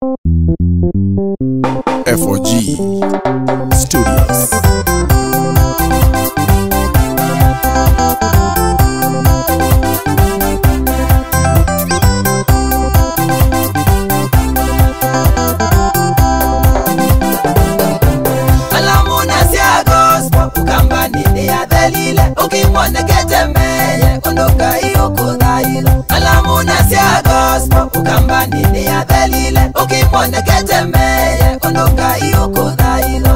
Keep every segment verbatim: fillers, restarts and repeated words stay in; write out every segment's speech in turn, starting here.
F O G Studios. Ukimwona ketemeye kondoka iyo kudailo alamuna sia gospel ukambani ni adhelile ukimwona ketemeye kondoka iyo kudailo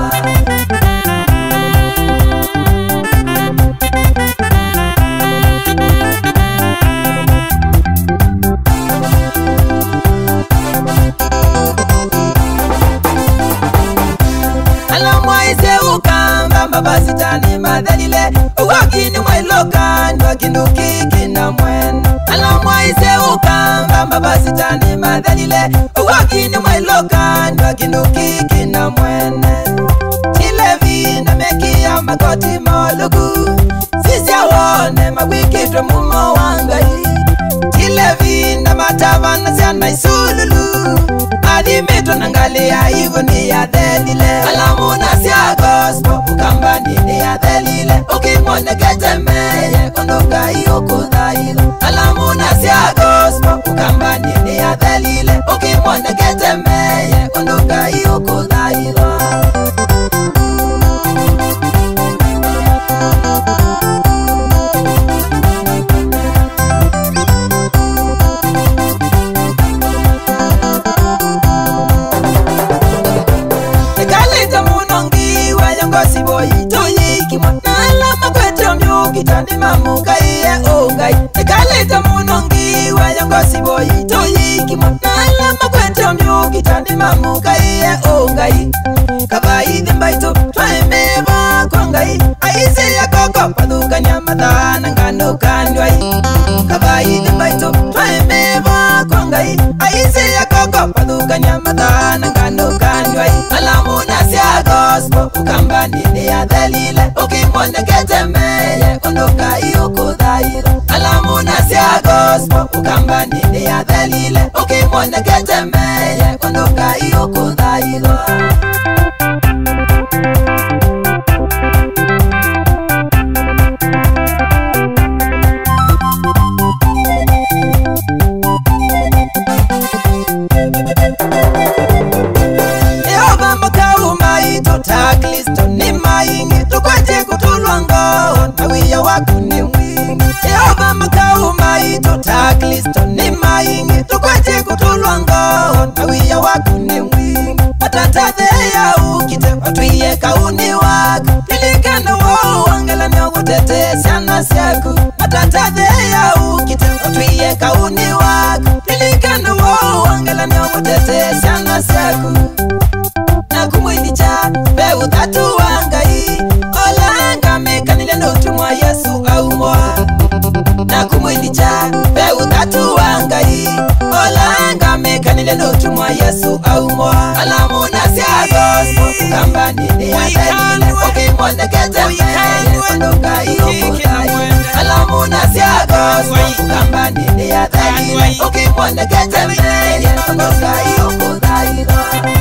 alamwaise ukamba mabasi tani madhalile wakini mwailoka ndo kinduki kina mweno alamwaise ukamba mabasi tani madhalile wakini mwailoka ndo kinduki kina mwene tilevi na mekia magoti molugu sisi awone magwikitwe mumo wangai tilevi na matava na siana isululu adimito nangalia hivyo ni ya dhelile alamuna siya gospel ukambani ni ya dhelile ukimwone ketemeye kondoka iyo kudailo alamuna siya gospel ukambani ni ya dhelile ukimwone ketemeye kondoka iyo kudailo kitani mamuka iye ongai ekaleta munongi wayangosi boy toyiki mala makwete omyo kitani mamuka iye ongai kabai dembaito twaemeba kongai aise yakoko paduka nyamadana ngano kandwai kabai dembaito twaemeba kongai aise yakoko paduka nyamadana ngano kandwai alamuna sia gospel ukambani ni adhelile ukimwone ketemeye kondoka iyo kudailo alamuna sia gospel ukambani ni adhelile ukimwone ketemeye kondoka iyo kudailo wakuni mwingi Yehova makao maito taklisto ni maingi tukwache kutulwa ngao nawiya wakuni mwingi matatadhe ya ukite watuiye kauni wako pilikana wao wangela ni wakutete siana siaku matatadhe ya ukite watuiye kauni wako pilikana wao wangela ni wakutete siana siaku na kumwini cha beu tatu wangai olanga mekanile notumwa Yesu aumwa na kumwini cha beu tatu wangai olanga mekanile notumwa Yesu aumwa alamuna sia gospel ukambani ni adhelile ukimwone ketemeye kondoka iyo kudailo alamuna sia gospel ukambani ni adhelile ukimwone ketemeye kondoka iyo kudailo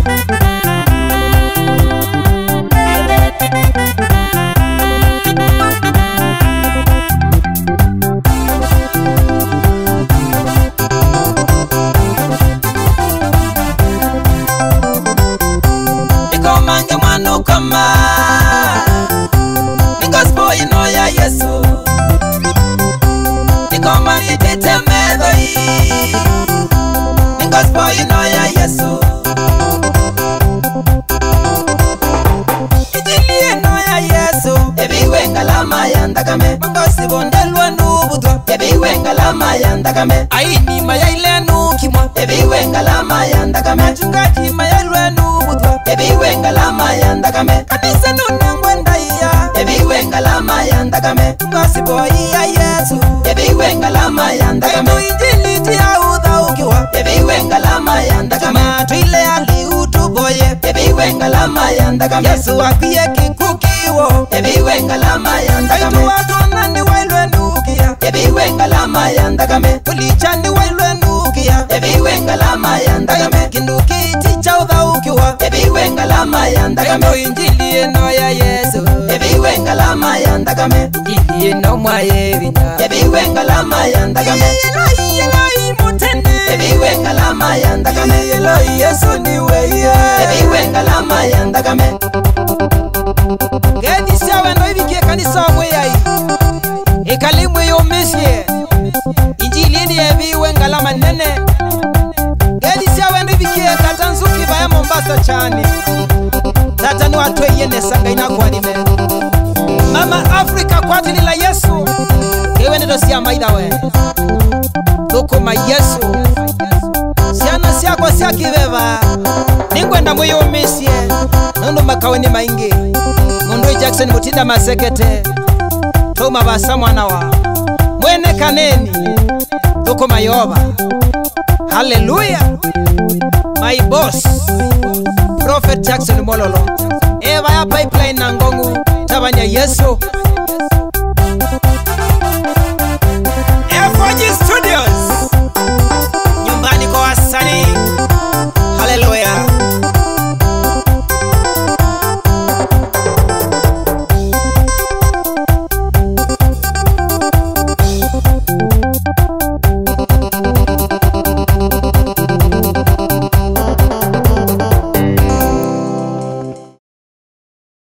kama Nikos boy no ya Yesu Nikoma itete medoi Nikos boy no ya Yesu Itilie no ya Yesu Ebi wenga lama yanda kame Mangosi bondelwa nubudwa Ebi wenga lama yanda kame Aini mayaile nukimwa Ebi wenga lama yanda kame Chungati mayailwe nubudwa Ebi wenga lama yanda kame Kanisa nunangwenda iya Ebi wenga lama yanda kame Ngosi boy ya Yesu Ebi wenga lama yanda kame Ebu injiliti ya udha ukiwa Ebi wenga lama yanda kame Tuile ali utu boye Ebi wenga lama yanda kame Yesu wakiye kikukiwo Ebi wenga lama yanda kame Aitu watu nani wailwe nukia Ebi wenga lama yanda kame Ulichani wailwe nukia Ebi wenga lama yanda kame Kinukiti ngalama yandagame eno injili eno ya Yesu ebiwe ngalama yandagame injili eno mwaye binya ebiwe ngalama yandagame Eloi Eloi mutende ebiwe ngalama yandagame Eloi Yesu ni weye ebiwe ngalama yandagame Gedi sawe ndo ibikie kanisa mwe yai ikalimwe yo mesie injili ni ebiwe ngalama nene Gedi sawe ndo ibikie katanzuki baya Mombasa chani tata ni watu yene sanga inakwalime Mama Afrika kwa tili la Yesu ewe ndo siya maida we tuko ma Yesu siana siya kwa siya kibeba ningwenda mwe yo mesie nondo makawe ni maingi Mundu Jackson Mutinda Masekete Toma basa mwana wa Mwene kaneni Tuko mayoba Hallelujah My boss Prophet Jackson Mololo Eva ya pipeline na ngongu Tabanya Yesu